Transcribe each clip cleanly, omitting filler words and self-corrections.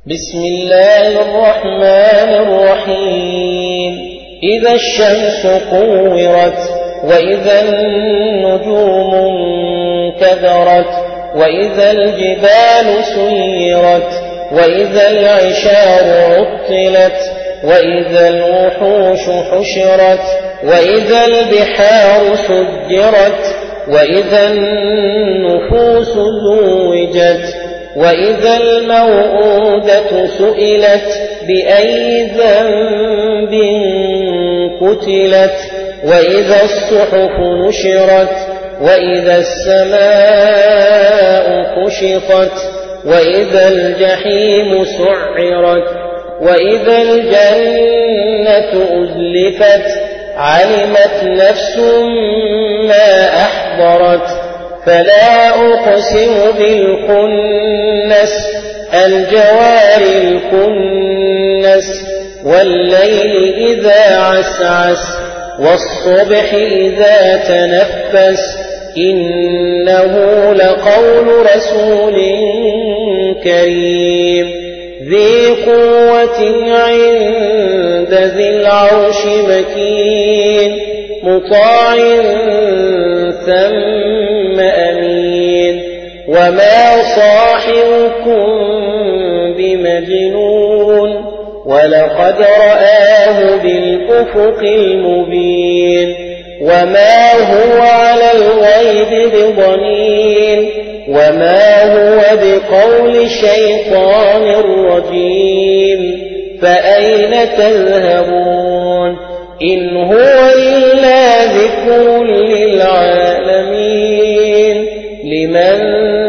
بسم الله الرحمن الرحيم إذا الشمس كورت وإذا النجوم انكدرت وإذا الجبال سيرت وإذا العشار عطلت وإذا الوحوش حشرت وإذا البحار سجرت وإذا النفوس زوجت وإذا الموءودة سئلت بأي ذنب قتلت وإذا الصحف نشرت وإذا السماء كشطت وإذا الجحيم سعرت وإذا الجنة أزلفت علمت نفس ما أحضرت فلا أقسم بالخنس الجوار الكنس والليل إذا عسعس والصبح إذا تنفس إنه لقول رسول كريم ذي قوة عند ذي العرش مكين مطاع ثم أمين وما صاحبكم بمجنون ولقد رآه بالأفق المبين وما هو على الغيب بضنين وما هو بقول شيطان رجيم فأين تذهبون إن هو إلا ذكر للعالمين لمن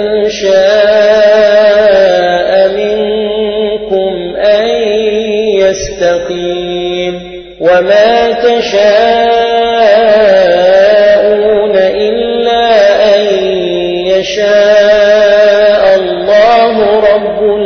شاء منكم أن يستقيم وما تشاءون إلا أن يشاء الله رب